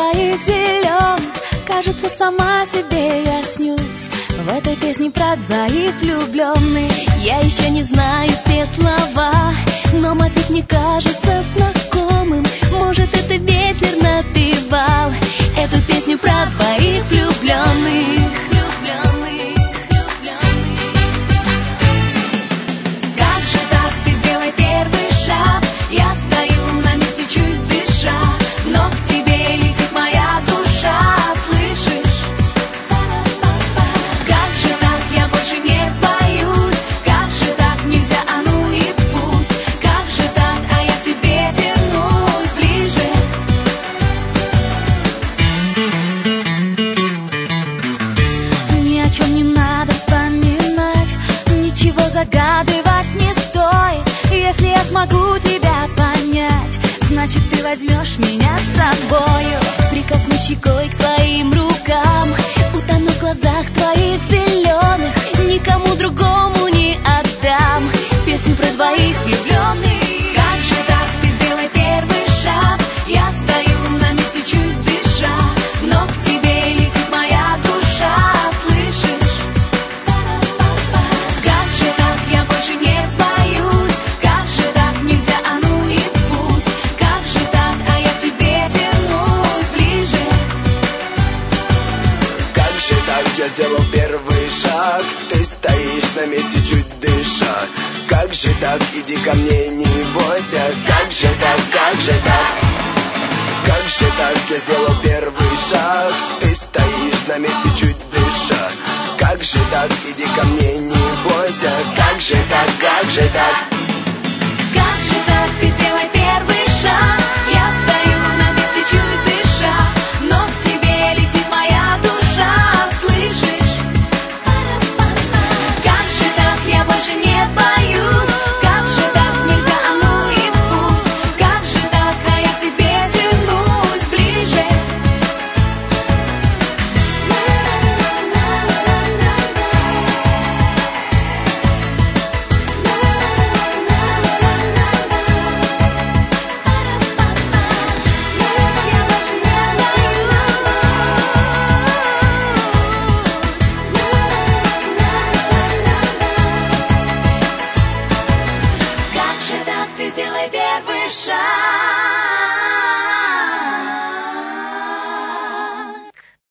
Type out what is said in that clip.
твоих зеленых. Кажется, сама себе я снюсь в этой песне про двоих влюбленных. Я еще не знаю все слова, но мотив мне кажется знакомым. Может, это ветер напевал эту песню про двоих влюбленных. Как же так, ты сделай первый шаг. Я стою на месте, чуть дыша, но к тебе летит моя душа, слышишь? Как же так, я больше не боюсь. Как же так, нельзя, а ну и пусть. Как же так, а я к тебе тянусь ближе. Ни о чем не надо вспоминать, ничего загадывать не стоит. Если я смогу тебя понять, значит, ты возьмешь меня с собою. Прикоснусь щекой к твоим рукам, утону в глазах твоих зеленых. Никому другому не отдам песню про двоих влюбленных. Как же так, ты сделай первый шаг. Я стою на месте, чуть дыша, но к тебе летит моя душа, слышишь? Как же так, я больше не боюсь. Как же так, нельзя, а ну и пусть. Как же так, а я к тебе тянусь ближе. Как же так, я сделал первый шаг. Ты стоишь на месте, чуть дыша. Как же так, иди ко мне, не бойся. Как же так, как же так. Как же так, я сделал первый шаг. Ты стоишь на месте, чуть дыша. Как же так, иди ко мне, не бойся. Как же так, как же так. Как же так, ты сделай первый шаг. Я стою на месте, чуть дыша, но к тебе летит моя душа, слышишь? Как же так, я больше не боюсь. Как же так, нельзя, а ну и пусть. Как же так, а я к тебе тянусь ближе. Как же так, ты сделай первый шаг.